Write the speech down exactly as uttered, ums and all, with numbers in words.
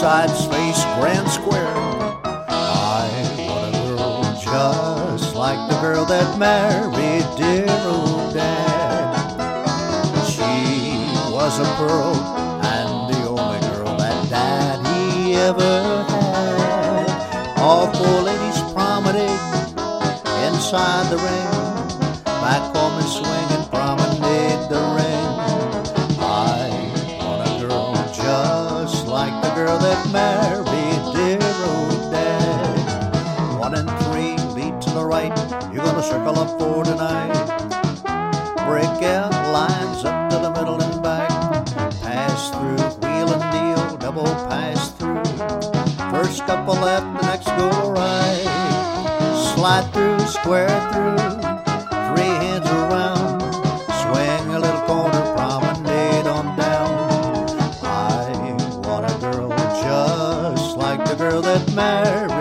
sides face grand square. I want a girl just like the girl that married dear old Dad. She was a pearl and the only girl that Dad he ever had. All four ladies promenade inside the ring. Back home and swing and promenade the ring. I want a girl just like the girl that married dear old Dad. One and three, lead to the right. You're gonna circle up for tonight. Break out lines up to the middle and back. Pass through, wheel and deal, double pass through. First couple left, the next go right. Slide through, square through. Three hands around, swing a little corner, promenade on down. I want a girl just like the girl that married